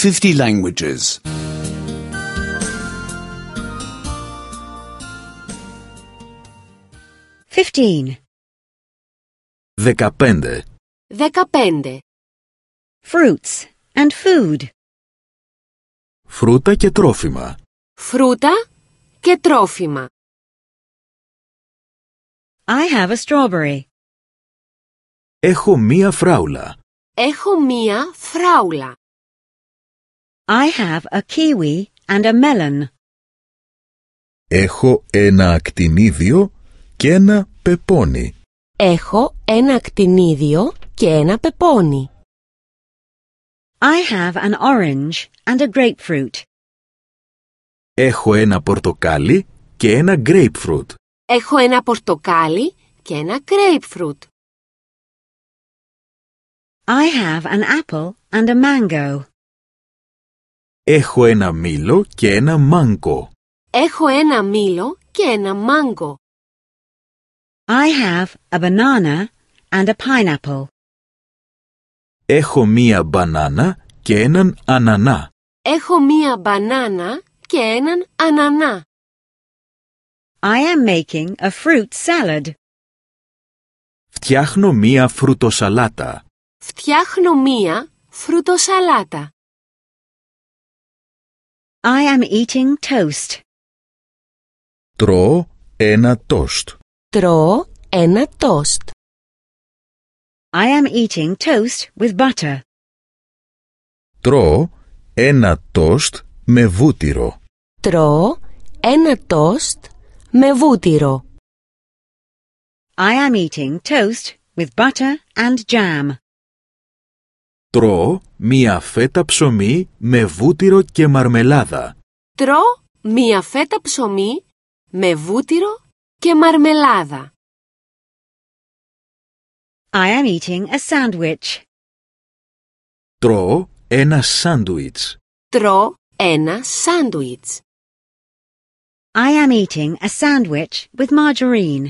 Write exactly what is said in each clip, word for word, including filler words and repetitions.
fifty languages. Fifteen. Δεκαπέντε. Δεκαπέντε. Fruits and food. Φρούτα και τρόφιμα. Φρούτα και τρόφιμα. I have a strawberry. Έχω μία φράουλα. Έχω μία φράουλα. I have a kiwi and a melon. Έχω ένα ακτινίδιο και ένα πεπόνι. Έχω ένα ακτινίδιο και ένα πεπόνι. I have an orange and a grapefruit. Έχω ένα πορτοκάλι και ένα grapefruit. Έχω ένα πορτοκάλι και ένα grapefruit. I have an apple and a mango. Έχω ένα μήλο και ένα μάγκο. Έχω ένα μήλο και ένα μάγκο. I have a banana and a pineapple. Έχω μία μπανάνα και έναν ανανά. Έχω μία μπανάνα και έναν ανανά. I am making a fruit salad. Φτιάχνω μία φρουτοσαλάτα. Φτιάχνω μία φρουτοσαλάτα. I am eating toast. Τρώω ένα τόστ. Τρώω ένα τόστ. I am eating toast with butter. Τρώω ένα τόστ με βούτυρο. Τρώω ένα τόστ με βούτυρο. I am eating toast with butter and jam. Τρώω μία φέτα ψωμί με βούτυρο και μαρμελάδα. Τρώω μία φέτα ψωμί με βούτυρο και μαρμελάδα. I am eating a sandwich. Τρώω ένα σάντουιτς. Τρώω ένα σάντουιτς. I am eating a sandwich with margarine.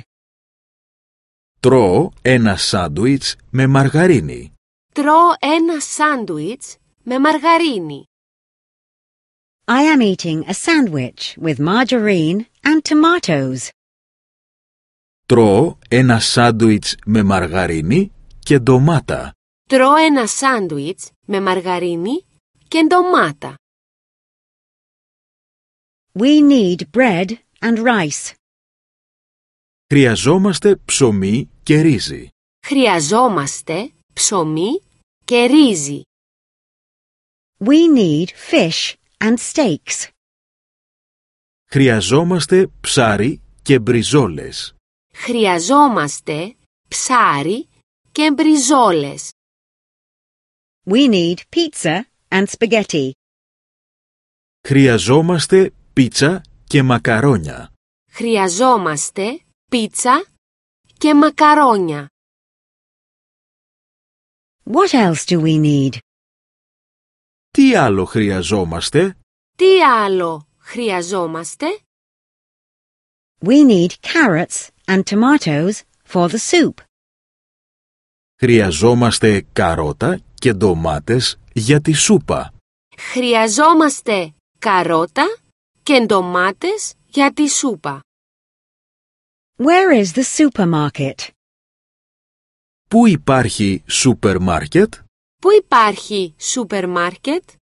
Τρώω ένα σάντουιτς με μαργαρίνη. Τρώω ένα σάντουιτς με μαργαρίνη. I am eating a sandwich with margarine and tomatoes. Τρώω ένα σάντουιτς με μαργαρίνη και ντομάτα. Τρώω ένα σάντουιτς με μαργαρίνη και ντομάτα. We need bread and rice. Χρειαζόμαστε ψωμί και ρύζι. Χρειαζόμαστε ψωμί και ρύζι. We need fish and steaks. Χρειαζόμαστε ψάρι και μπριζόλες. Χρειαζόμαστε ψάρι και μπριζόλες. We need pizza and spaghetti. Χρειαζόμαστε πίτσα και μακαρόνια. Χρειαζόμαστε πίτσα και μακαρόνια. What else do we need? Τι άλλο χρειαζόμαστε? Τι άλλο χρειαζόμαστε? We need carrots and tomatoes for the soup. Χρειαζόμαστε καρότα και ντομάτες για τη σούπα. Χρειαζόμαστε καρότα και ντομάτες για τη σούπα. Where is the supermarket? Πού υπάρχει σούπερ μάρκετ? Πού υπάρχει σούπερ μάρκετ?